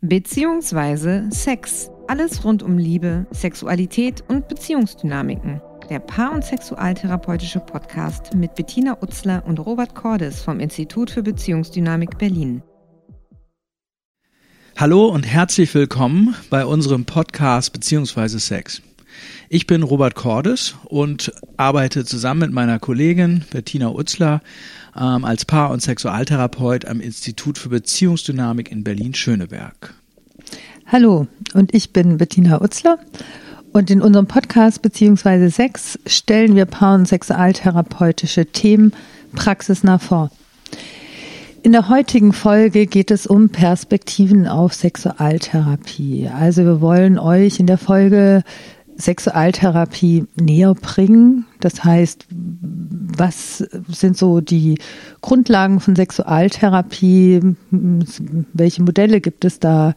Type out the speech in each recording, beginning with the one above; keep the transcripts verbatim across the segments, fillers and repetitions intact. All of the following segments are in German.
Beziehungsweise Sex. Alles rund um Liebe, Sexualität und Beziehungsdynamiken. Der Paar- und Sexualtherapeutische Podcast mit Bettina Utzler und Robert Cordes vom Institut für Beziehungsdynamik Berlin. Hallo und herzlich willkommen bei unserem Podcast Beziehungsweise Sex. Ich bin Robert Cordes und arbeite zusammen mit meiner Kollegin Bettina Utzler ähm, als Paar- und Sexualtherapeut am Institut für Beziehungsdynamik in Berlin-Schöneberg. Hallo, und ich bin Bettina Utzler und in unserem Podcast Beziehungsweise Sex stellen wir Paar- und Sexualtherapeutische Themen praxisnah vor. In der heutigen Folge geht es um Perspektiven auf Sexualtherapie. Also wir wollen euch in der Folge Sexualtherapie näher bringen. Das heißt, was sind so die Grundlagen von Sexualtherapie? Welche Modelle gibt es da?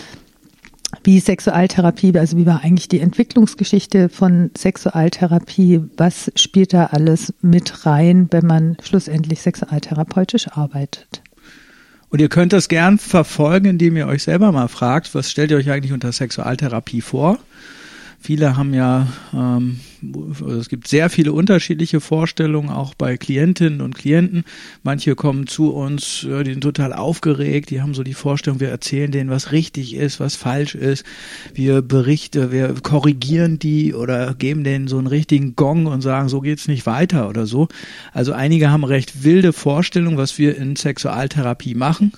Wie Sexualtherapie, also wie war eigentlich die Entwicklungsgeschichte von Sexualtherapie? Was spielt da alles mit rein, wenn man schlussendlich sexualtherapeutisch arbeitet? Und ihr könnt das gern verfolgen, indem ihr euch selber mal fragt, was stellt ihr euch eigentlich unter Sexualtherapie vor? Viele haben ja, ähm, es gibt sehr viele unterschiedliche Vorstellungen, auch bei Klientinnen und Klienten. Manche kommen zu uns, ja, die sind total aufgeregt, die haben so die Vorstellung, wir erzählen denen, was richtig ist, was falsch ist. Wir berichten, wir korrigieren die oder geben denen so einen richtigen Gong und sagen, so geht's nicht weiter oder so. Also einige haben recht wilde Vorstellungen, was wir in Sexualtherapie machen.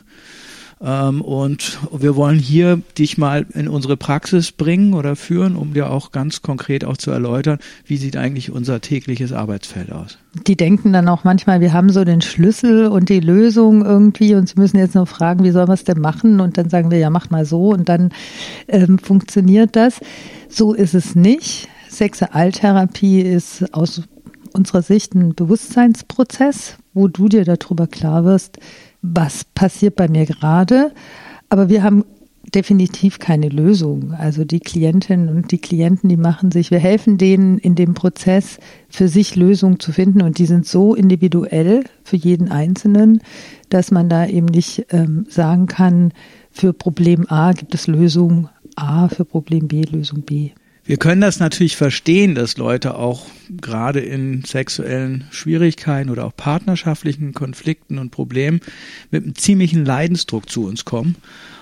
Ähm, und wir wollen hier dich mal in unsere Praxis bringen oder führen, um dir auch ganz konkret auch zu erläutern, wie sieht eigentlich unser tägliches Arbeitsfeld aus. Die denken dann auch manchmal, wir haben so den Schlüssel und die Lösung irgendwie und sie müssen jetzt nur fragen, wie sollen wir es denn machen? Und dann sagen wir, ja, mach mal so und dann ähm, funktioniert das. So ist es nicht. Sexualtherapie ist aus unserer Sicht ein Bewusstseinsprozess, wo du dir darüber klar wirst, was passiert bei mir gerade, aber wir haben definitiv keine Lösung. Also die Klientinnen und die Klienten, die machen sich, wir helfen denen in dem Prozess für sich Lösungen zu finden und die sind so individuell für jeden Einzelnen, dass man da eben nicht ähm, sagen kann, für Problem A gibt es Lösung A, für Problem B Lösung B. Wir können das natürlich verstehen, dass Leute auch gerade in sexuellen Schwierigkeiten oder auch partnerschaftlichen Konflikten und Problemen mit einem ziemlichen Leidensdruck zu uns kommen.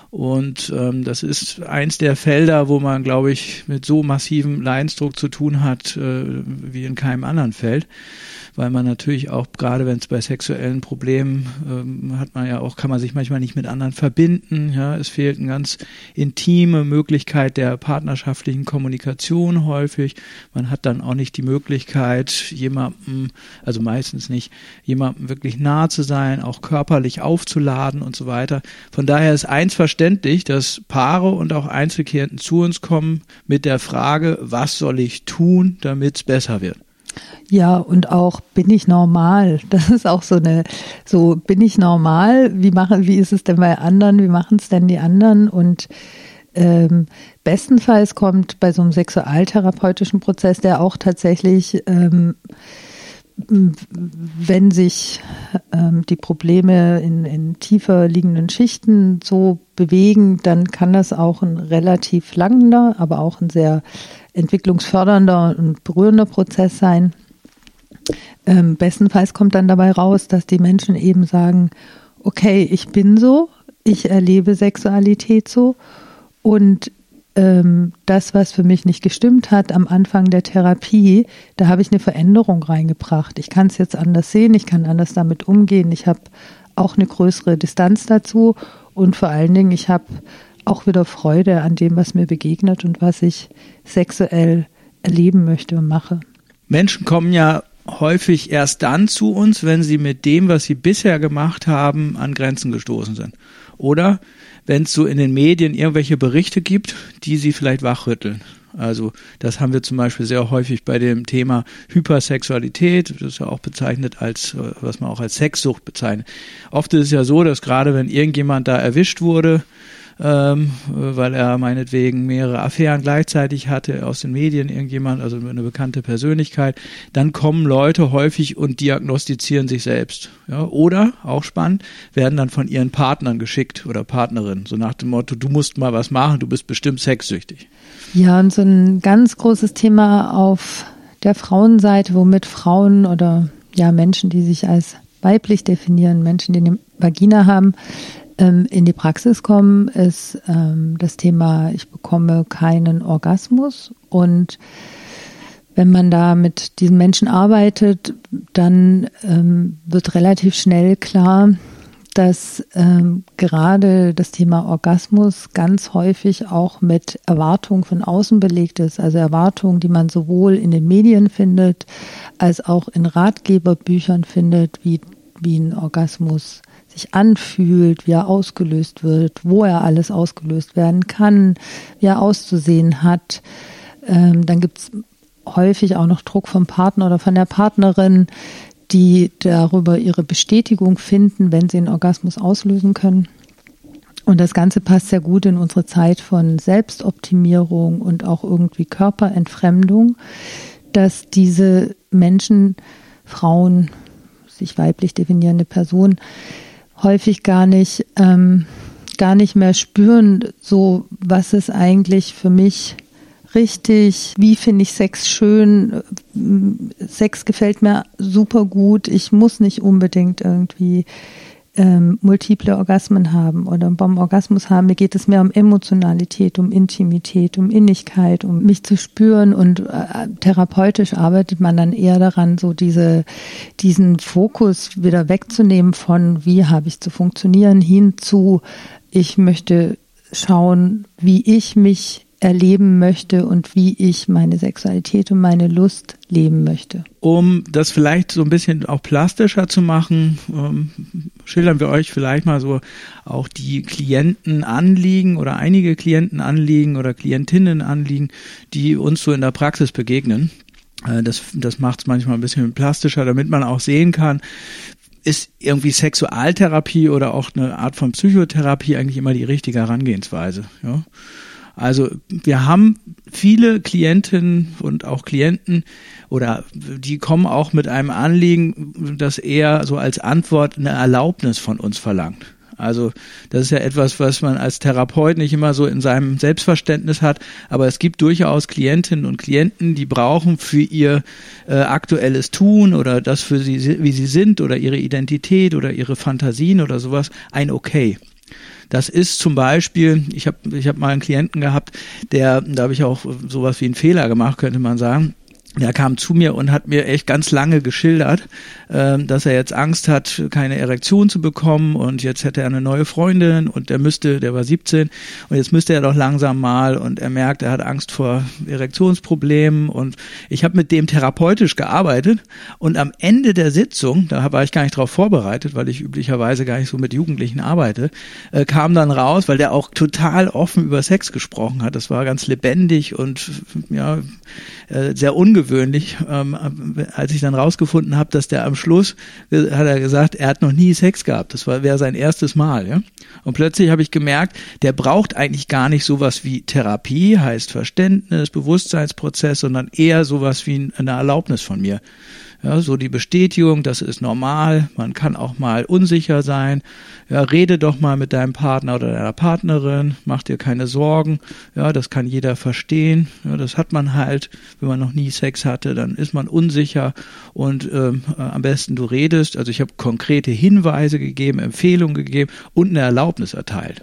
Und ähm, das ist eins der Felder, wo man, glaube ich, mit so massivem Leidensdruck zu tun hat, äh, wie in keinem anderen Feld. Weil man natürlich auch, gerade wenn es bei sexuellen Problemen ähm, hat man ja auch, kann man sich manchmal nicht mit anderen verbinden. Ja, es fehlt eine ganz intime Möglichkeit der partnerschaftlichen Kommunikation häufig. Man hat dann auch nicht die Möglichkeit, jemandem, also meistens nicht, jemandem wirklich nah zu sein, auch körperlich aufzuladen und so weiter. Von daher ist eins verständlich, dass Paare und auch Einzelklienten zu uns kommen mit der Frage, was soll ich tun, damit es besser wird? Ja, und auch, bin ich normal? Das ist auch so eine, so, bin ich normal? Wie machen, wie ist es denn bei anderen? Wie machen es denn die anderen? Und ähm, bestenfalls kommt bei so einem sexualtherapeutischen Prozess, der auch tatsächlich, ähm, wenn sich ähm, die Probleme in, in tiefer liegenden Schichten so bewegen, dann kann das auch ein relativ langender, aber auch ein sehr entwicklungsfördernder und berührender Prozess sein. Ähm, bestenfalls kommt dann dabei raus, dass die Menschen eben sagen, okay, ich bin so, ich erlebe Sexualität so und ähm, das, was für mich nicht gestimmt hat am Anfang der Therapie, da habe ich eine Veränderung reingebracht. Ich kann es jetzt anders sehen, ich kann anders damit umgehen, ich habe auch eine größere Distanz dazu und vor allen Dingen, ich habe auch wieder Freude an dem, was mir begegnet und was ich sexuell erleben möchte und mache. Menschen kommen ja häufig erst dann zu uns, wenn sie mit dem, was sie bisher gemacht haben, an Grenzen gestoßen sind. Oder wenn es so in den Medien irgendwelche Berichte gibt, die sie vielleicht wachrütteln. Also das haben wir zum Beispiel sehr häufig bei dem Thema Hypersexualität, das ist ja auch bezeichnet als, was man auch als Sexsucht bezeichnet. Oft ist es ja so, dass gerade wenn irgendjemand da erwischt wurde, ähm, weil er meinetwegen mehrere Affären gleichzeitig hatte, aus den Medien irgendjemand, also eine bekannte Persönlichkeit, dann kommen Leute häufig und diagnostizieren sich selbst. Ja, oder, auch spannend, werden dann von ihren Partnern geschickt oder Partnerinnen, so nach dem Motto, du musst mal was machen, du bist bestimmt sexsüchtig. Ja, und so ein ganz großes Thema auf der Frauenseite, womit Frauen oder ja Menschen, die sich als weiblich definieren, Menschen, die eine Vagina haben, ähm, in die Praxis kommen, ist ähm, das Thema, ich bekomme keinen Orgasmus. Und wenn man da mit diesen Menschen arbeitet, dann ähm, wird relativ schnell klar, dass ähm, gerade das Thema Orgasmus ganz häufig auch mit Erwartungen von außen belegt ist. Also Erwartungen, die man sowohl in den Medien findet, als auch in Ratgeberbüchern findet, wie, wie ein Orgasmus sich anfühlt, wie er ausgelöst wird, wo er alles ausgelöst werden kann, wie er auszusehen hat. Ähm, dann gibt es häufig auch noch Druck vom Partner oder von der Partnerin, die darüber ihre Bestätigung finden, wenn sie einen Orgasmus auslösen können. Und das Ganze passt sehr gut in unsere Zeit von Selbstoptimierung und auch irgendwie Körperentfremdung, dass diese Menschen, Frauen, sich weiblich definierende Personen, häufig gar nicht, ähm, gar nicht mehr spüren, so was ist eigentlich für mich richtig, wie finde ich Sex schön, Sex gefällt mir super gut, ich muss nicht unbedingt irgendwie ähm, multiple Orgasmen haben oder beim Orgasmus haben, mir geht es mehr um Emotionalität, um Intimität, um Innigkeit, um mich zu spüren und äh, therapeutisch arbeitet man dann eher daran, so diese, diesen Fokus wieder wegzunehmen von wie habe ich zu funktionieren, hin zu ich möchte schauen, wie ich mich erleben möchte und wie ich meine Sexualität und meine Lust leben möchte. Um das vielleicht so ein bisschen auch plastischer zu machen, ähm, schildern wir euch vielleicht mal so auch die Klientenanliegen oder einige Klientenanliegen oder Klientinnenanliegen, die uns so in der Praxis begegnen. Äh, das das macht es manchmal ein bisschen plastischer, damit man auch sehen kann, ist irgendwie Sexualtherapie oder auch eine Art von Psychotherapie eigentlich immer die richtige Herangehensweise, ja. Also wir haben viele Klientinnen und auch Klienten oder die kommen auch mit einem Anliegen, das eher so als Antwort eine Erlaubnis von uns verlangt. Also das ist ja etwas, was man als Therapeut nicht immer so in seinem Selbstverständnis hat, aber es gibt durchaus Klientinnen und Klienten, die brauchen für ihr äh, aktuelles Tun oder das für sie, wie sie sind oder ihre Identität oder ihre Fantasien oder sowas ein Okay. Das ist zum Beispiel, ich habe ich hab mal einen Klienten gehabt, der, da habe ich auch sowas wie einen Fehler gemacht, könnte man sagen. Der kam zu mir und hat mir echt ganz lange geschildert, äh, dass er jetzt Angst hat, keine Erektion zu bekommen und jetzt hätte er eine neue Freundin und er müsste, der war siebzehn und jetzt müsste er doch langsam mal und er merkt, er hat Angst vor Erektionsproblemen und ich habe mit dem therapeutisch gearbeitet und am Ende der Sitzung, da war ich gar nicht drauf vorbereitet, weil ich üblicherweise gar nicht so mit Jugendlichen arbeite, äh, kam dann raus, weil der auch total offen über Sex gesprochen hat. Das war ganz lebendig und ja, äh, sehr ungewöhnlich. Gewöhnlich, ähm, als ich dann rausgefunden habe, dass der am Schluss, hat er gesagt, er hat noch nie Sex gehabt. Das war wäre sein erstes Mal. Ja? Und plötzlich habe ich gemerkt, der braucht eigentlich gar nicht sowas wie Therapie, heißt Verständnis, Bewusstseinsprozess, sondern eher sowas wie eine Erlaubnis von mir. Ja, so die Bestätigung, das ist normal, man kann auch mal unsicher sein. Ja, rede doch mal mit deinem Partner oder deiner Partnerin, mach dir keine Sorgen. Ja, das kann jeder verstehen. Ja, das hat man halt, wenn man noch nie Sex hatte, dann ist man unsicher und ähm, äh, am besten du redest. Also ich habe konkrete Hinweise gegeben, Empfehlungen gegeben und eine Erlaubnis erteilt.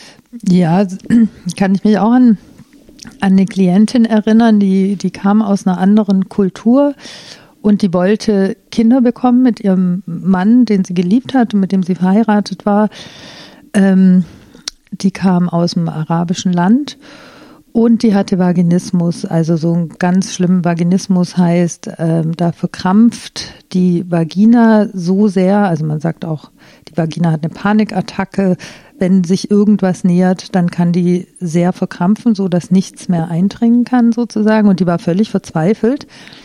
Ja, kann ich mich auch an, an eine Klientin erinnern, die, die kam aus einer anderen Kultur. Und die wollte Kinder bekommen mit ihrem Mann, den sie geliebt hat und mit dem sie verheiratet war. Ähm, die kam aus dem arabischen Land und die hatte Vaginismus. Also so ein ganz schlimmer Vaginismus heißt, ähm, da verkrampft die Vagina so sehr, also man sagt auch, die Vagina hat eine Panikattacke. Wenn sich irgendwas nähert, dann kann die sehr verkrampfen, so dass nichts mehr eindringen kann sozusagen. Und die war völlig verzweifelt,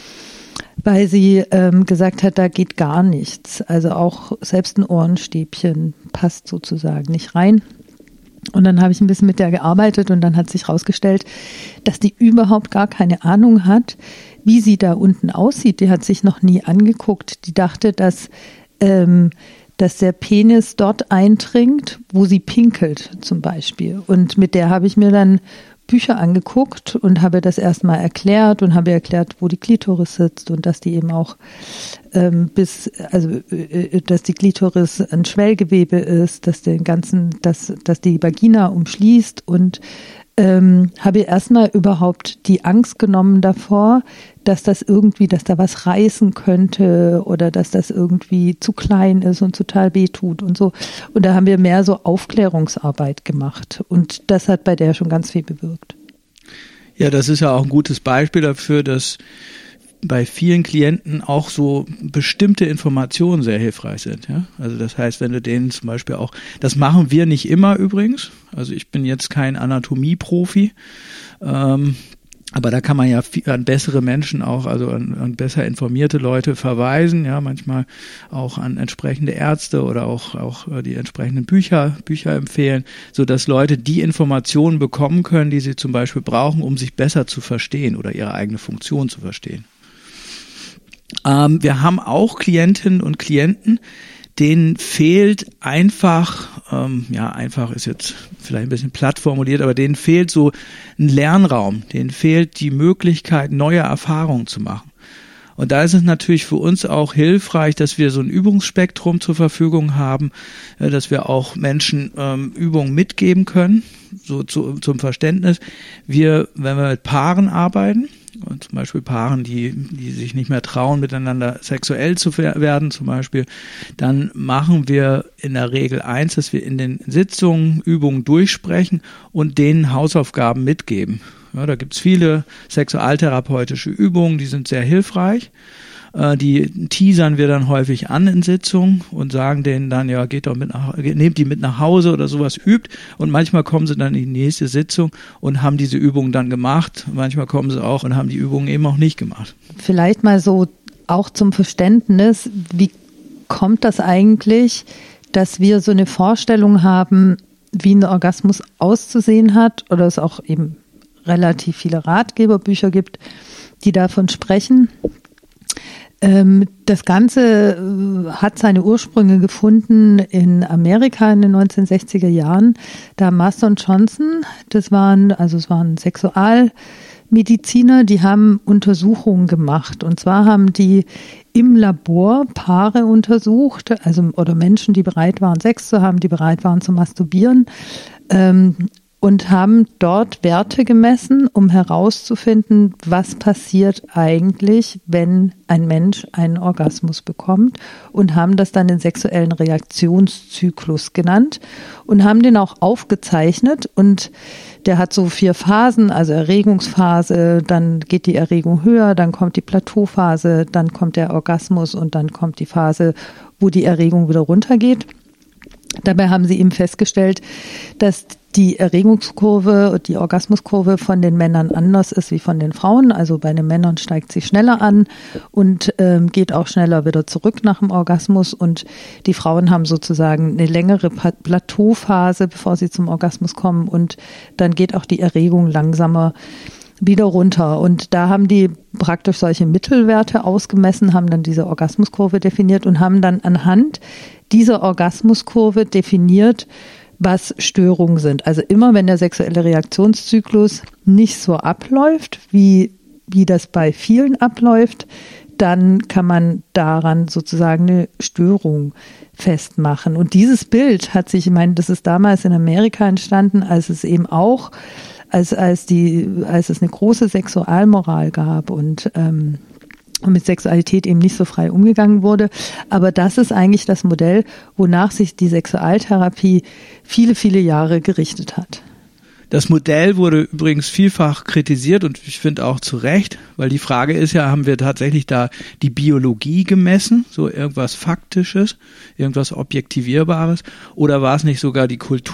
weil sie ähm, gesagt hat, da geht gar nichts. Also auch selbst ein Ohrenstäbchen passt sozusagen nicht rein. Und dann habe ich ein bisschen mit der gearbeitet und dann hat sich herausgestellt, dass die überhaupt gar keine Ahnung hat, wie sie da unten aussieht. Die hat sich noch nie angeguckt. Die dachte, dass, ähm, dass der Penis dort eindringt, wo sie pinkelt zum Beispiel. Und mit der habe ich mir dann Bücher angeguckt und habe das erstmal erklärt und habe erklärt, wo die Klitoris sitzt und dass die eben auch ähm, bis, also äh, dass die Klitoris ein Schwellgewebe ist, dass den ganzen, dass, dass die Vagina umschließt und ähm, habe erstmal überhaupt die Angst genommen davor, dass das irgendwie, dass da was reißen könnte oder dass das irgendwie zu klein ist und total wehtut und so. Und da haben wir mehr so Aufklärungsarbeit gemacht und das hat bei der schon ganz viel bewirkt. Ja, das ist ja auch ein gutes Beispiel dafür, dass bei vielen Klienten auch so bestimmte Informationen sehr hilfreich sind. Ja? Also das heißt, wenn du denen zum Beispiel auch, das machen wir nicht immer übrigens, also ich bin jetzt kein Anatomie-Profi, ähm, aber da kann man ja an bessere Menschen auch, also an, an besser informierte Leute verweisen, ja, manchmal auch an entsprechende Ärzte oder auch, auch die entsprechenden Bücher, Bücher empfehlen, so dass Leute die Informationen bekommen können, die sie zum Beispiel brauchen, um sich besser zu verstehen oder ihre eigene Funktion zu verstehen. Ähm, wir haben auch Klientinnen und Klienten, denen fehlt einfach, ähm, ja, einfach ist jetzt vielleicht ein bisschen platt formuliert, aber denen fehlt so ein Lernraum, denen fehlt die Möglichkeit, neue Erfahrungen zu machen. Und da ist es natürlich für uns auch hilfreich, dass wir so ein Übungsspektrum zur Verfügung haben, äh, dass wir auch Menschen ähm, Übungen mitgeben können, so zu, zum Verständnis. Wir, wenn wir mit Paaren arbeiten, und zum Beispiel Paaren, die, die sich nicht mehr trauen, miteinander sexuell zu werden zum Beispiel, dann machen wir in der Regel eins, dass wir in den Sitzungen Übungen durchsprechen und denen Hausaufgaben mitgeben. Ja, da gibt's viele sexualtherapeutische Übungen, die sind sehr hilfreich. Äh, die teasern wir dann häufig an in Sitzungen und sagen denen dann, ja, geht doch mit nach, nehmt die mit nach Hause oder sowas, übt. Und manchmal kommen sie dann in die nächste Sitzung und haben diese Übungen dann gemacht. Manchmal kommen sie auch und haben die Übungen eben auch nicht gemacht. Vielleicht mal so auch zum Verständnis, wie kommt das eigentlich, dass wir so eine Vorstellung haben, wie ein Orgasmus auszusehen hat oder es auch eben relativ viele Ratgeberbücher gibt, die davon sprechen. Das Ganze hat seine Ursprünge gefunden in Amerika in den neunzehnhundertsechziger Jahren. Da Master und Johnson, das waren, also es waren Sexualmediziner, die haben Untersuchungen gemacht. Und zwar haben die im Labor Paare untersucht, also oder Menschen, die bereit waren, Sex zu haben, die bereit waren zu masturbieren. Ähm, und haben dort Werte gemessen, um herauszufinden, was passiert eigentlich, wenn ein Mensch einen Orgasmus bekommt, und haben das dann den sexuellen Reaktionszyklus genannt und haben den auch aufgezeichnet, und der hat so vier Phasen, also Erregungsphase, dann geht die Erregung höher, dann kommt die Plateauphase, dann kommt der Orgasmus und dann kommt die Phase, wo die Erregung wieder runtergeht. Dabei haben sie eben festgestellt, dass die Erregungskurve, die Orgasmuskurve von den Männern anders ist wie von den Frauen. Also bei den Männern steigt sie schneller an und ähm, geht auch schneller wieder zurück nach dem Orgasmus. Und die Frauen haben sozusagen eine längere Plateauphase, bevor sie zum Orgasmus kommen. Und dann geht auch die Erregung langsamer wieder runter. Und da haben die praktisch solche Mittelwerte ausgemessen, haben dann diese Orgasmuskurve definiert und haben dann anhand dieser Orgasmuskurve definiert, was Störungen sind. Also immer, wenn der sexuelle Reaktionszyklus nicht so abläuft, wie, wie das bei vielen abläuft, dann kann man daran sozusagen eine Störung festmachen. Und dieses Bild hat sich, ich meine, das ist damals in Amerika entstanden, als es eben auch, als, als die, als es eine große Sexualmoral gab und, ähm, und mit Sexualität eben nicht so frei umgegangen wurde. Aber das ist eigentlich das Modell, wonach sich die Sexualtherapie viele, viele Jahre gerichtet hat. Das Modell wurde übrigens vielfach kritisiert und ich finde auch zu Recht, weil die Frage ist ja, haben wir tatsächlich da die Biologie gemessen, so irgendwas Faktisches, irgendwas Objektivierbares, oder war es nicht sogar die Kultur,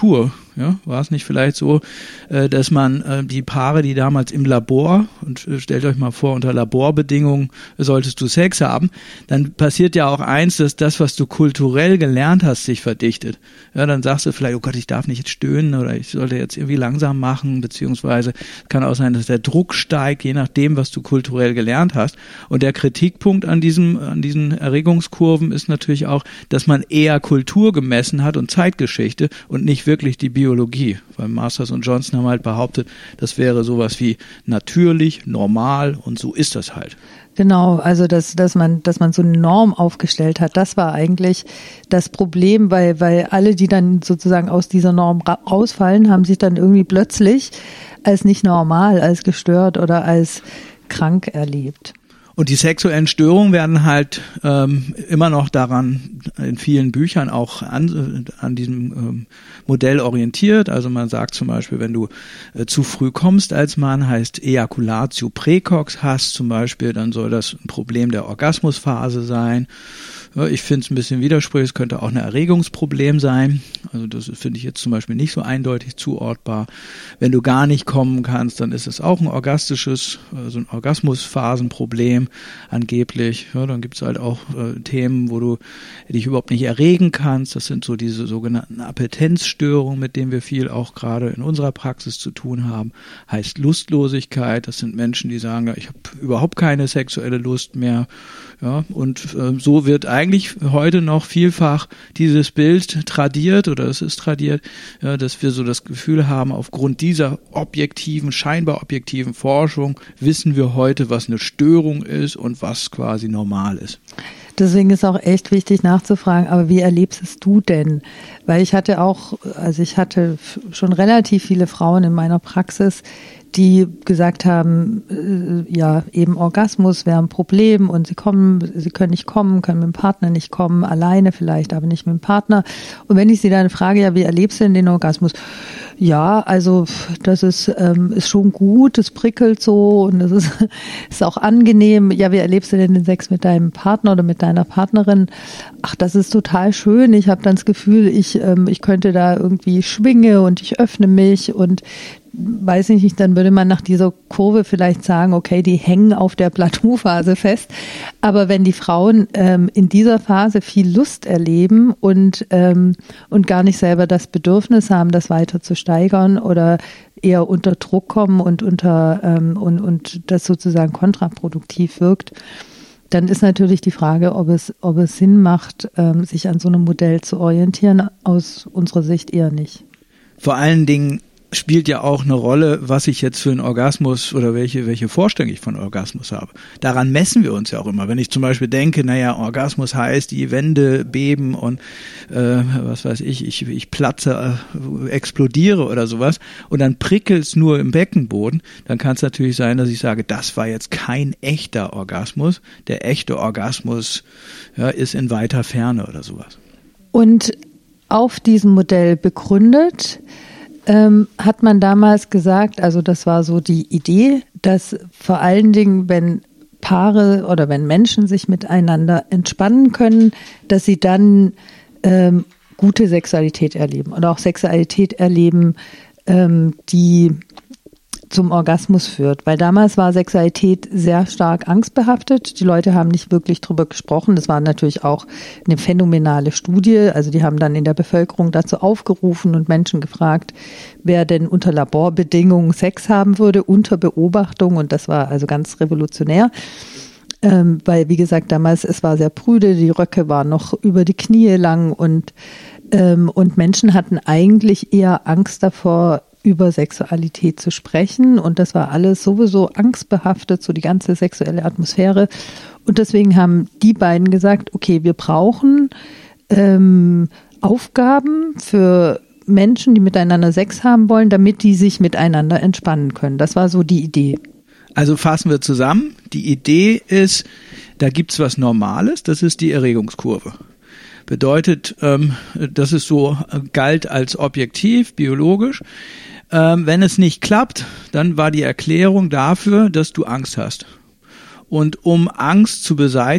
Ja, war es nicht vielleicht so, äh, dass man äh, die Paare, die damals im Labor, und äh, stellt euch mal vor, unter Laborbedingungen solltest du Sex haben, dann passiert ja auch eins, dass das, was du kulturell gelernt hast, sich verdichtet. Ja, dann sagst du vielleicht, oh Gott, ich darf nicht jetzt stöhnen oder ich sollte jetzt irgendwie langsam machen, beziehungsweise kann auch sein, dass der Druck steigt, je nachdem, was du kulturell gelernt hast. Und der Kritikpunkt an diesem, an diesen Erregungskurven ist natürlich auch, dass man eher Kultur gemessen hat und Zeitgeschichte und nicht wirklich die Biologie. Biologie, weil Masters und Johnson haben halt behauptet, das wäre sowas wie natürlich, normal und so ist das halt. Genau, also dass, dass man, dass man so eine Norm aufgestellt hat, das war eigentlich das Problem, weil, weil alle, die dann sozusagen aus dieser Norm rausfallen, haben sich dann irgendwie plötzlich als nicht normal, als gestört oder als krank erlebt. Und die sexuellen Störungen werden halt ähm, immer noch daran in vielen Büchern auch an, an diesem ähm, Modell orientiert. Also man sagt zum Beispiel, wenn du äh, zu früh kommst als Mann, heißt Ejaculatio precox hast zum Beispiel, dann soll das ein Problem der Orgasmusphase sein. Ja, ich finde es ein bisschen widersprüchlich, es könnte auch ein Erregungsproblem sein. Also das finde ich jetzt zum Beispiel nicht so eindeutig zuortbar. Wenn du gar nicht kommen kannst, dann ist es auch ein orgastisches, also ein Orgasmusphasenproblem angeblich. Ja, dann gibt es halt auch äh, Themen, wo du dich überhaupt nicht erregen kannst. Das sind so diese sogenannten Appetenzstörungen, mit denen wir viel auch gerade in unserer Praxis zu tun haben. Heißt Lustlosigkeit. Das sind Menschen, die sagen, ja, ich habe überhaupt keine sexuelle Lust mehr. Ja, und äh, so wird eigentlich heute noch vielfach dieses Bild tradiert oder es ist tradiert, ja, dass wir so das Gefühl haben, aufgrund dieser objektiven, scheinbar objektiven Forschung wissen wir heute, was eine Störung ist und was quasi normal ist. Deswegen ist auch echt wichtig nachzufragen, aber wie erlebst es du denn? Weil ich hatte auch, also ich hatte schon relativ viele Frauen in meiner Praxis, die gesagt haben, äh, ja, eben Orgasmus wäre ein Problem und sie kommen, sie können nicht kommen, können mit dem Partner nicht kommen, alleine vielleicht, aber nicht mit dem Partner. Und wenn ich sie dann frage, ja, wie erlebst du denn den Orgasmus? Ja, also das ist, ähm, ist schon gut, es prickelt so und es ist, ist auch angenehm. Ja, wie erlebst du denn den Sex mit deinem Partner oder mit deiner Partnerin? Ach, das ist total schön. Ich habe dann das Gefühl, ich, ähm, ich könnte da irgendwie schwinge und ich öffne mich und weiß ich nicht, dann würde man nach dieser Kurve vielleicht sagen, okay, die hängen auf der Plateauphase fest. Aber wenn die Frauen ähm, in dieser Phase viel Lust erleben und, ähm, und gar nicht selber das Bedürfnis haben, das weiter zu steigern oder eher unter Druck kommen und unter ähm, und, und das sozusagen kontraproduktiv wirkt, dann ist natürlich die Frage, ob es, ob es Sinn macht, ähm, sich an so einem Modell zu orientieren. Aus unserer Sicht eher nicht. Vor allen Dingen spielt ja auch eine Rolle, was ich jetzt für einen Orgasmus oder welche welche Vorstellung ich von Orgasmus habe. Daran messen wir uns ja auch immer. Wenn ich zum Beispiel denke, naja, Orgasmus heißt, die Wände beben und äh, was weiß ich, ich, ich platze, äh, explodiere oder sowas und dann prickelt's nur im Beckenboden, dann kann es natürlich sein, dass ich sage, das war jetzt kein echter Orgasmus. Der echte Orgasmus ja, ist in weiter Ferne oder sowas. Und auf diesem Modell begründet Ähm, hat man damals gesagt, also das war so die Idee, dass vor allen Dingen, wenn Paare oder wenn Menschen sich miteinander entspannen können, dass sie dann ähm, gute Sexualität erleben oder auch Sexualität erleben, ähm, die zum Orgasmus führt. Weil damals war Sexualität sehr stark angstbehaftet. Die Leute haben nicht wirklich drüber gesprochen. Das war natürlich auch eine phänomenale Studie. Also die haben dann in der Bevölkerung dazu aufgerufen und Menschen gefragt, wer denn unter Laborbedingungen Sex haben würde, unter Beobachtung. Und das war also ganz revolutionär. Ähm, weil, wie gesagt, damals, es war sehr prüde, die Röcke waren noch über die Knie lang und, ähm, und Menschen hatten eigentlich eher Angst davor, über Sexualität zu sprechen und das war alles sowieso angstbehaftet, so die ganze sexuelle Atmosphäre und deswegen haben die beiden gesagt, okay, wir brauchen ähm, Aufgaben für Menschen, die miteinander Sex haben wollen, damit die sich miteinander entspannen können. Das war so die Idee. Also fassen wir zusammen, die Idee ist, da gibt's was Normales, das ist die Erregungskurve. Bedeutet, ähm, das ist so galt als objektiv, biologisch. Ähm, wenn es nicht klappt, dann war die Erklärung dafür, dass du Angst hast. Und um Angst zu beseitigen,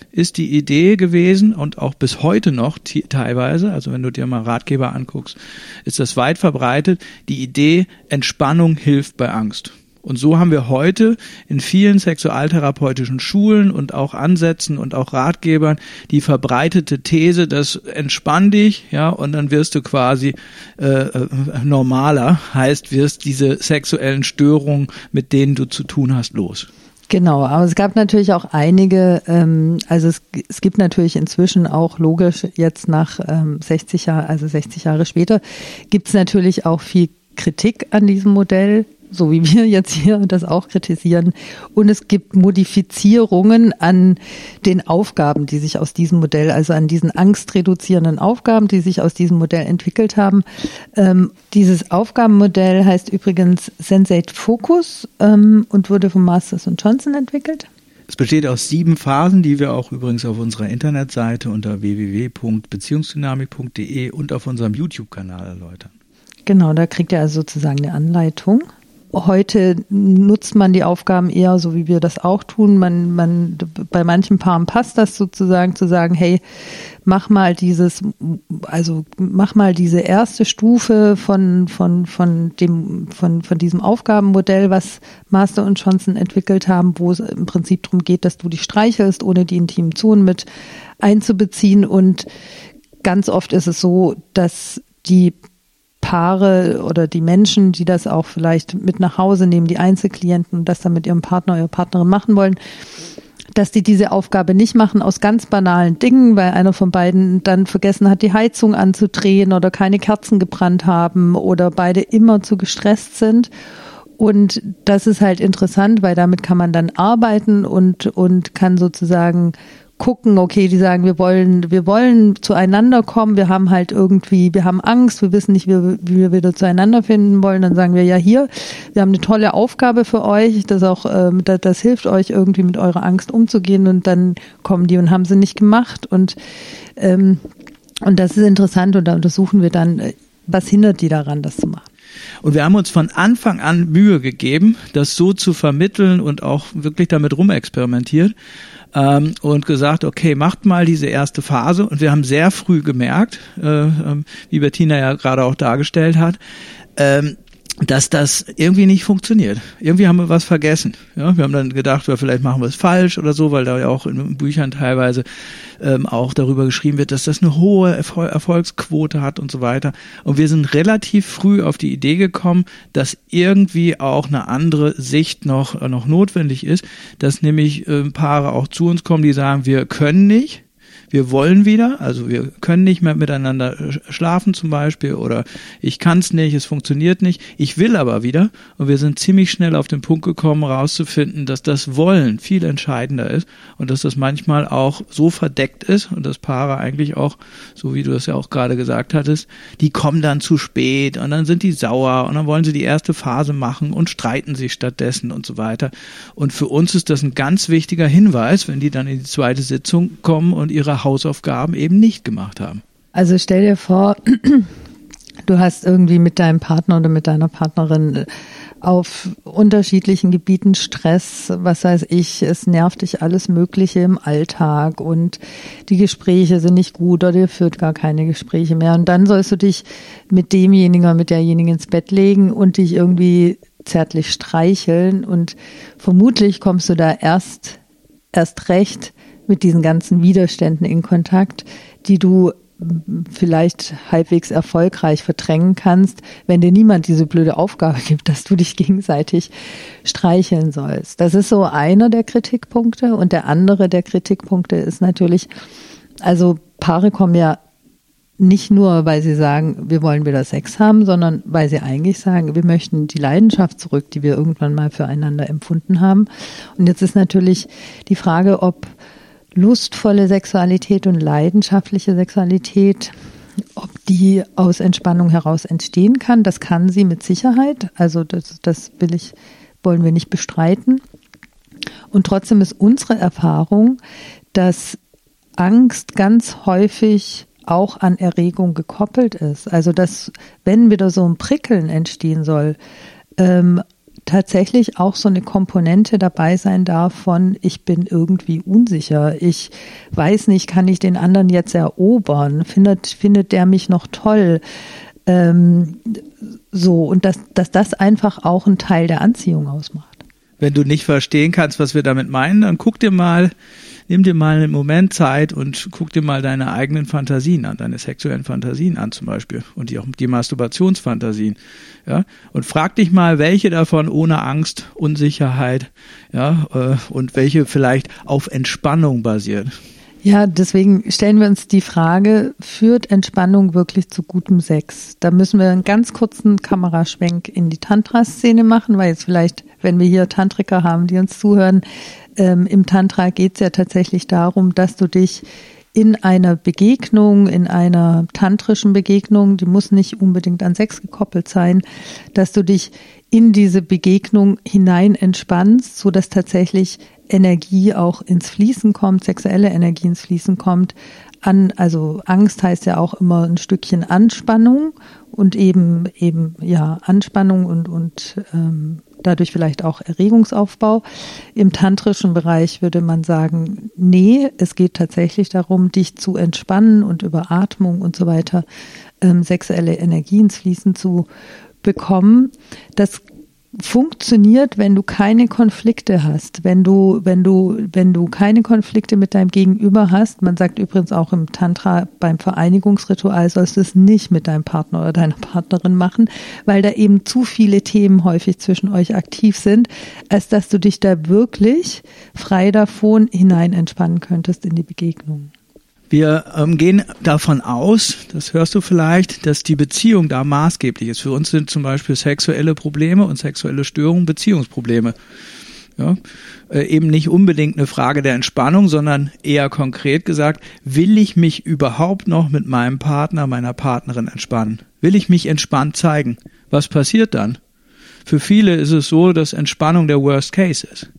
ist die Idee gewesen und auch bis heute noch t- teilweise, also wenn du dir mal Ratgeber anguckst, ist das weit verbreitet, die Idee, Entspannung hilft bei Angst. Und so haben wir heute in vielen sexualtherapeutischen Schulen und auch Ansätzen und auch Ratgebern die verbreitete These, dass entspann dich, ja, und dann wirst du quasi äh, normaler, heißt wirst diese sexuellen Störungen, mit denen du zu tun hast, los. Genau, aber es gab natürlich auch einige, ähm, also es, es gibt natürlich inzwischen auch logisch jetzt nach ähm, sechzig Jahren, also sechzig Jahre später, gibt es natürlich auch viel Kritik an diesem Modell, so wie wir jetzt hier das auch kritisieren. Und es gibt Modifizierungen an den Aufgaben, die sich aus diesem Modell, also an diesen angstreduzierenden Aufgaben, die sich aus diesem Modell entwickelt haben. Ähm, dieses Aufgabenmodell heißt übrigens Sensate Focus ähm, und wurde von Masters und Johnson entwickelt. Es besteht aus sieben Phasen, die wir auch übrigens auf unserer Internetseite unter w w w punkt beziehungsdynamik punkt d e und auf unserem YouTube-Kanal erläutern. Genau, da kriegt ihr also sozusagen eine Anleitung. Heute nutzt man die Aufgaben eher so, wie wir das auch tun. Man, man, bei manchen Paaren passt das sozusagen zu sagen, hey, mach mal dieses, also mach mal diese erste Stufe von, von, von dem, von, von diesem Aufgabenmodell, was Master und Johnson entwickelt haben, wo es im Prinzip darum geht, dass du dich streichelst, ohne die intimen Zonen mit einzubeziehen. Und ganz oft ist es so, dass die Paare oder die Menschen, die das auch vielleicht mit nach Hause nehmen, die Einzelklienten und das dann mit ihrem Partner oder ihrer Partnerin machen wollen, dass die diese Aufgabe nicht machen aus ganz banalen Dingen, weil einer von beiden dann vergessen hat, die Heizung anzudrehen oder keine Kerzen gebrannt haben oder beide immer zu gestresst sind. Und das ist halt interessant, weil damit kann man dann arbeiten und, und kann sozusagen gucken, okay, die sagen, wir wollen, wir wollen zueinander kommen, wir haben halt irgendwie, wir haben Angst, wir wissen nicht, wie, wie wir wieder zueinander finden wollen, dann sagen wir, ja hier, wir haben eine tolle Aufgabe für euch, das auch, ähm, das, das hilft euch irgendwie mit eurer Angst umzugehen und dann kommen die und haben sie nicht gemacht und, ähm, und das ist interessant und da untersuchen wir dann, was hindert die daran, das zu machen. Und wir haben uns von Anfang an Mühe gegeben, das so zu vermitteln und auch wirklich damit rumexperimentiert ähm, und gesagt, okay, macht mal diese erste Phase. Und wir haben sehr früh gemerkt, äh, wie Bettina ja gerade auch dargestellt hat, ähm, dass das irgendwie nicht funktioniert. Irgendwie haben wir was vergessen. Ja, wir haben dann gedacht, ja, vielleicht machen wir es falsch oder so, weil da ja auch in Büchern teilweise ähm, auch darüber geschrieben wird, dass das eine hohe Erfol- Erfolgsquote hat und so weiter. Und wir sind relativ früh auf die Idee gekommen, dass irgendwie auch eine andere Sicht noch, äh, noch notwendig ist, dass nämlich äh, Paare auch zu uns kommen, die sagen, wir können nicht. Wir wollen wieder, also wir können nicht mehr miteinander schlafen zum Beispiel oder ich kann es nicht, es funktioniert nicht, ich will aber wieder und wir sind ziemlich schnell auf den Punkt gekommen, herauszufinden, dass das Wollen viel entscheidender ist und dass das manchmal auch so verdeckt ist und dass Paare eigentlich auch, so wie du das ja auch gerade gesagt hattest, die kommen dann zu spät und dann sind die sauer und dann wollen sie die erste Phase machen und streiten sich stattdessen und so weiter. Und für uns ist das ein ganz wichtiger Hinweis, wenn die dann in die zweite Sitzung kommen und ihre Hausaufgaben eben nicht gemacht haben. Also stell dir vor, du hast irgendwie mit deinem Partner oder mit deiner Partnerin auf unterschiedlichen Gebieten Stress, was weiß ich, es nervt dich alles Mögliche im Alltag und die Gespräche sind nicht gut oder ihr führt gar keine Gespräche mehr und dann sollst du dich mit demjenigen oder mit derjenigen ins Bett legen und dich irgendwie zärtlich streicheln und vermutlich kommst du da erst, erst recht mit diesen ganzen Widerständen in Kontakt, die du vielleicht halbwegs erfolgreich verdrängen kannst, wenn dir niemand diese blöde Aufgabe gibt, dass du dich gegenseitig streicheln sollst. Das ist so einer der Kritikpunkte. Und der andere der Kritikpunkte ist natürlich, also Paare kommen ja nicht nur, weil sie sagen, wir wollen wieder Sex haben, sondern weil sie eigentlich sagen, wir möchten die Leidenschaft zurück, die wir irgendwann mal füreinander empfunden haben. Und jetzt ist natürlich die Frage, ob lustvolle Sexualität und leidenschaftliche Sexualität, ob die aus Entspannung heraus entstehen kann. Das kann sie mit Sicherheit. Also das, das will ich, wollen wir nicht bestreiten. Und trotzdem ist unsere Erfahrung, dass Angst ganz häufig auch an Erregung gekoppelt ist. Also dass, wenn wieder so ein Prickeln entstehen soll, ähm, tatsächlich auch so eine Komponente dabei sein darf von, ich bin irgendwie unsicher, ich weiß nicht, kann ich den anderen jetzt erobern, findet, findet der mich noch toll, ähm, so, und dass, dass das einfach auch ein Teil der Anziehung ausmacht. Wenn du nicht verstehen kannst, was wir damit meinen, dann guck dir mal, nimm dir mal einen Moment Zeit und guck dir mal deine eigenen Fantasien an, deine sexuellen Fantasien an zum Beispiel und die auch die Masturbationsfantasien, ja, und frag dich mal, welche davon ohne Angst, Unsicherheit, ja, und welche vielleicht auf Entspannung basiert. Ja, deswegen stellen wir uns die Frage, führt Entspannung wirklich zu gutem Sex? Da müssen wir einen ganz kurzen Kameraschwenk in die Tantra-Szene machen, weil jetzt vielleicht, wenn wir hier Tantriker haben, die uns zuhören, ähm, im Tantra geht es ja tatsächlich darum, dass du dich in einer Begegnung, in einer tantrischen Begegnung, die muss nicht unbedingt an Sex gekoppelt sein, dass du dich in diese Begegnung hinein entspannst, so dass tatsächlich Energie auch ins Fließen kommt, sexuelle Energie ins Fließen kommt. An, also Angst heißt ja auch immer ein Stückchen Anspannung und eben eben ja Anspannung und und ähm, dadurch vielleicht auch Erregungsaufbau. Im tantrischen Bereich würde man sagen, nee, es geht tatsächlich darum, dich zu entspannen und über Atmung und so weiter ähm, sexuelle Energie ins Fließen zu bekommen. Das funktioniert, wenn du keine Konflikte hast, wenn du, wenn du, wenn du keine Konflikte mit deinem Gegenüber hast. Man sagt übrigens auch im Tantra, beim Vereinigungsritual sollst du es nicht mit deinem Partner oder deiner Partnerin machen, weil da eben zu viele Themen häufig zwischen euch aktiv sind, als dass du dich da wirklich frei davon hinein entspannen könntest in die Begegnung. Wir ähm, gehen davon aus, das hörst du vielleicht, dass die Beziehung da maßgeblich ist. Für uns sind zum Beispiel sexuelle Probleme und sexuelle Störungen Beziehungsprobleme. Ja, äh, eben nicht unbedingt eine Frage der Entspannung, sondern eher konkret gesagt, will ich mich überhaupt noch mit meinem Partner, meiner Partnerin entspannen? Will ich mich entspannt zeigen? Was passiert dann? Für viele ist es so, dass Entspannung der Worst Case ist.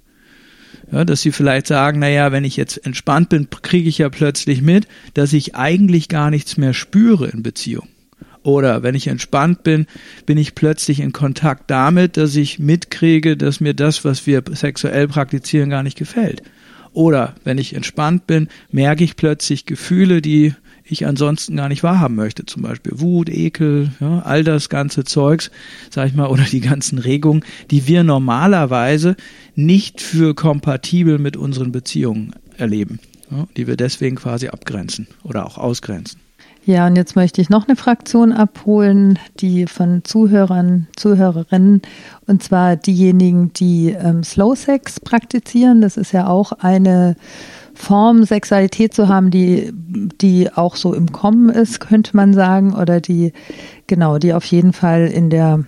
Ja, dass sie vielleicht sagen, naja, wenn ich jetzt entspannt bin, kriege ich ja plötzlich mit, dass ich eigentlich gar nichts mehr spüre in Beziehung. Oder wenn ich entspannt bin, bin ich plötzlich in Kontakt damit, dass ich mitkriege, dass mir das, was wir sexuell praktizieren, gar nicht gefällt. Oder wenn ich entspannt bin, merke ich plötzlich Gefühle, die ich ansonsten gar nicht wahrhaben möchte, zum Beispiel Wut, Ekel, ja, all das ganze Zeugs, sag ich mal, oder die ganzen Regungen, die wir normalerweise nicht für kompatibel mit unseren Beziehungen erleben, ja, die wir deswegen quasi abgrenzen oder auch ausgrenzen. Ja, und jetzt möchte ich noch eine Fraktion abholen, die von Zuhörern, Zuhörerinnen, und zwar diejenigen, die ähm, Slow Sex praktizieren. Das ist ja auch eine Form, Sexualität zu haben, die, die auch so im Kommen ist, könnte man sagen, oder die, genau, die auf jeden Fall in der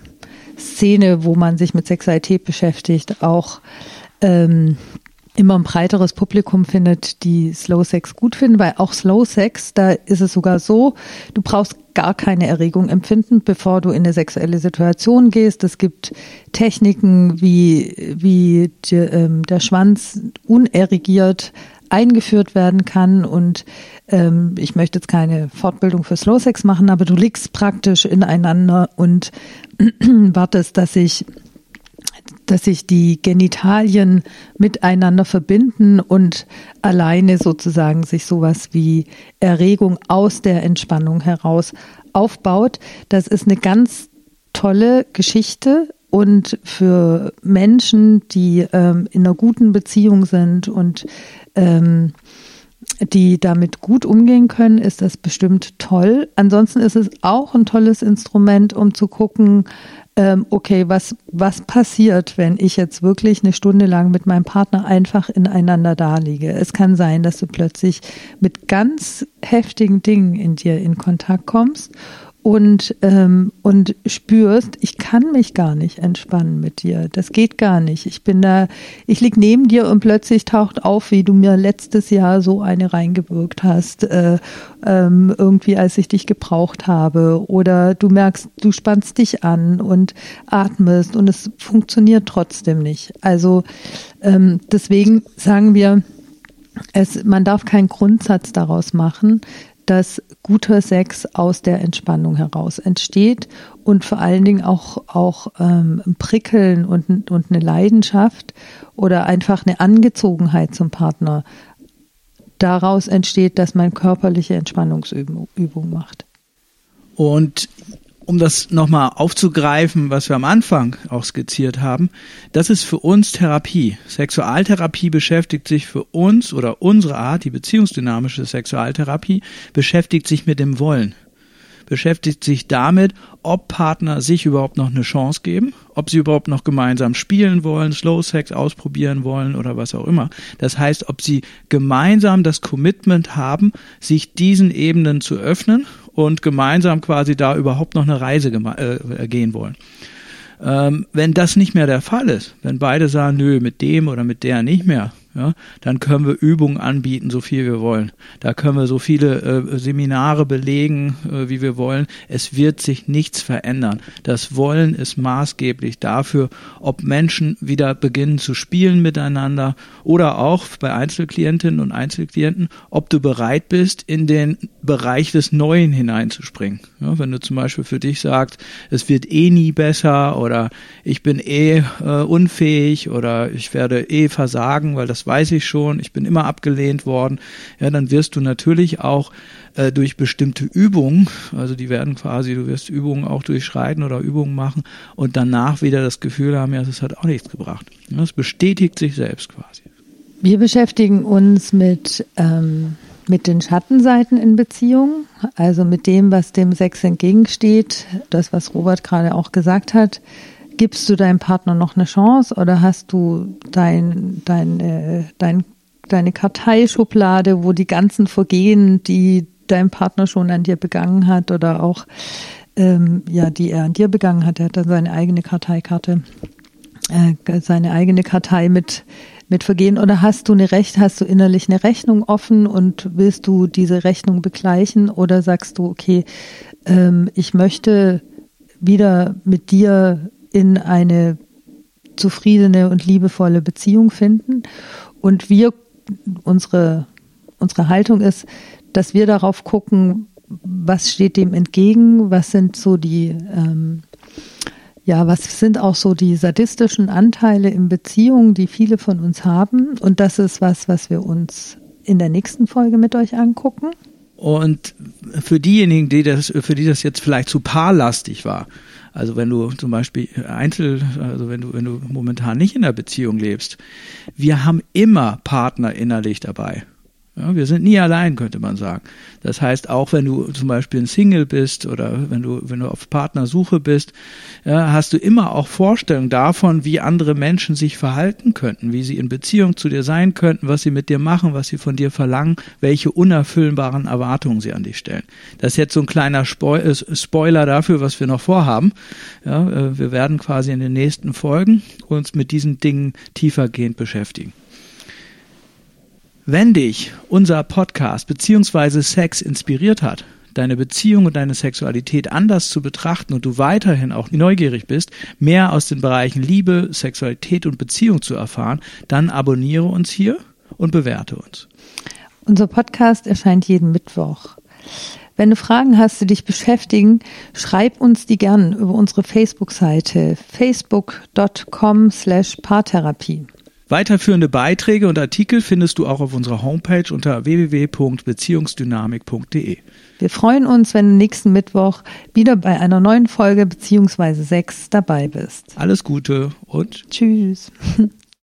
Szene, wo man sich mit Sexualität beschäftigt, auch ähm, immer ein breiteres Publikum findet, die Slow Sex gut finden, weil auch Slow Sex, da ist es sogar so, du brauchst gar keine Erregung empfinden, bevor du in eine sexuelle Situation gehst. Es gibt Techniken, wie, wie die, ähm, der Schwanz unerregiert eingeführt werden kann, und ähm, ich möchte jetzt keine Fortbildung für Slow Sex machen, aber du liegst praktisch ineinander und wartest, dass sich dass sich die Genitalien miteinander verbinden und alleine sozusagen sich sowas wie Erregung aus der Entspannung heraus aufbaut. Das ist eine ganz tolle Geschichte. Und für Menschen, die ähm, in einer guten Beziehung sind und ähm, die damit gut umgehen können, ist das bestimmt toll. Ansonsten ist es auch ein tolles Instrument, um zu gucken, ähm, okay, was, was passiert, wenn ich jetzt wirklich eine Stunde lang mit meinem Partner einfach ineinander daliege. Es kann sein, dass du plötzlich mit ganz heftigen Dingen in dir in Kontakt kommst und ähm, und spürst, ich kann mich gar nicht entspannen mit dir. Das geht gar nicht. Ich bin da, ich lieg neben dir und plötzlich taucht auf, wie du mir letztes Jahr so eine reingewirkt hast, äh, ähm, irgendwie als ich dich gebraucht habe. Oder du merkst, du spannst dich an und atmest und es funktioniert trotzdem nicht. Also ähm, deswegen sagen wir, Es, man darf keinen Grundsatz daraus machen, dass guter Sex aus der Entspannung heraus entsteht und vor allen Dingen auch, auch ähm, ein Prickeln und, und eine Leidenschaft oder einfach eine Angezogenheit zum Partner daraus entsteht, dass man körperliche Entspannungsübung Übung macht. Und um das nochmal aufzugreifen, was wir am Anfang auch skizziert haben, das ist für uns Therapie. Sexualtherapie beschäftigt sich für uns oder unsere Art, die beziehungsdynamische Sexualtherapie, beschäftigt sich mit dem Wollen. Beschäftigt sich damit, ob Partner sich überhaupt noch eine Chance geben, ob sie überhaupt noch gemeinsam spielen wollen, Slow Sex ausprobieren wollen oder was auch immer. Das heißt, ob sie gemeinsam das Commitment haben, sich diesen Ebenen zu öffnen und gemeinsam quasi da überhaupt noch eine Reise geme- äh, gehen wollen. Ähm, wenn das nicht mehr der Fall ist, wenn beide sagen, nö, mit dem oder mit der nicht mehr, ja, dann können wir Übungen anbieten, so viel wir wollen. Da können wir so viele äh, Seminare belegen, äh, wie wir wollen. Es wird sich nichts verändern. Das Wollen ist maßgeblich dafür, ob Menschen wieder beginnen zu spielen miteinander oder auch bei Einzelklientinnen und Einzelklienten, ob du bereit bist, in den Bereich des Neuen hineinzuspringen. Ja, wenn du zum Beispiel für dich sagst, es wird eh nie besser oder ich bin eh äh, unfähig oder ich werde eh versagen, weil das weiß ich schon, ich bin immer abgelehnt worden, ja, dann wirst du natürlich auch äh, durch bestimmte Übungen, also die werden quasi, du wirst Übungen auch durchschreiten oder Übungen machen und danach wieder das Gefühl haben, ja, das hat auch nichts gebracht. Das bestätigt sich selbst quasi. Wir beschäftigen uns mit, ähm, mit den Schattenseiten in Beziehungen, also mit dem, was dem Sex entgegensteht, das, was Robert gerade auch gesagt hat. Gibst du deinem Partner noch eine Chance oder hast du dein, dein, äh, dein, deine Karteischublade, wo die ganzen Vergehen, die dein Partner schon an dir begangen hat oder auch ähm, ja, die er an dir begangen hat, er hat dann seine eigene Karteikarte, äh, seine eigene Kartei mit mit Vergehen, oder hast du eine Recht, hast du innerlich eine Rechnung offen und willst du diese Rechnung begleichen oder sagst du, okay, ähm, ich möchte wieder mit dir in eine zufriedene und liebevolle Beziehung finden. Und wir, unsere, unsere Haltung ist, dass wir darauf gucken, was steht dem entgegen, was sind so die, ähm, ja, was sind auch so die sadistischen Anteile in Beziehungen, die viele von uns haben. Und das ist was, was wir uns in der nächsten Folge mit euch angucken. Und für diejenigen, die das, für die das jetzt vielleicht zu paarlastig war, also wenn du zum Beispiel Einzel, also wenn du, wenn du momentan nicht in der Beziehung lebst, wir haben immer Partner innerlich dabei. Ja, wir sind nie allein, könnte man sagen. Das heißt, auch wenn du zum Beispiel ein Single bist oder wenn du, wenn du auf Partnersuche bist, ja, hast du immer auch Vorstellungen davon, wie andere Menschen sich verhalten könnten, wie sie in Beziehung zu dir sein könnten, was sie mit dir machen, was sie von dir verlangen, welche unerfüllbaren Erwartungen sie an dich stellen. Das ist jetzt so ein kleiner Spo- Spoiler dafür, was wir noch vorhaben. Ja, wir werden quasi in den nächsten Folgen uns mit diesen Dingen tiefergehend beschäftigen. Wenn dich unser Podcast bzw. Sex inspiriert hat, deine Beziehung und deine Sexualität anders zu betrachten und du weiterhin auch neugierig bist, mehr aus den Bereichen Liebe, Sexualität und Beziehung zu erfahren, dann abonniere uns hier und bewerte uns. Unser Podcast erscheint jeden Mittwoch. Wenn du Fragen hast, die dich beschäftigen, schreib uns die gern über unsere Facebook-Seite facebook punkt com slash paartherapie. Weiterführende Beiträge und Artikel findest du auch auf unserer Homepage unter w w w punkt beziehungsdynamik punkt d e. Wir freuen uns, wenn du nächsten Mittwoch wieder bei einer neuen Folge beziehungsweise Sex dabei bist. Alles Gute und tschüss.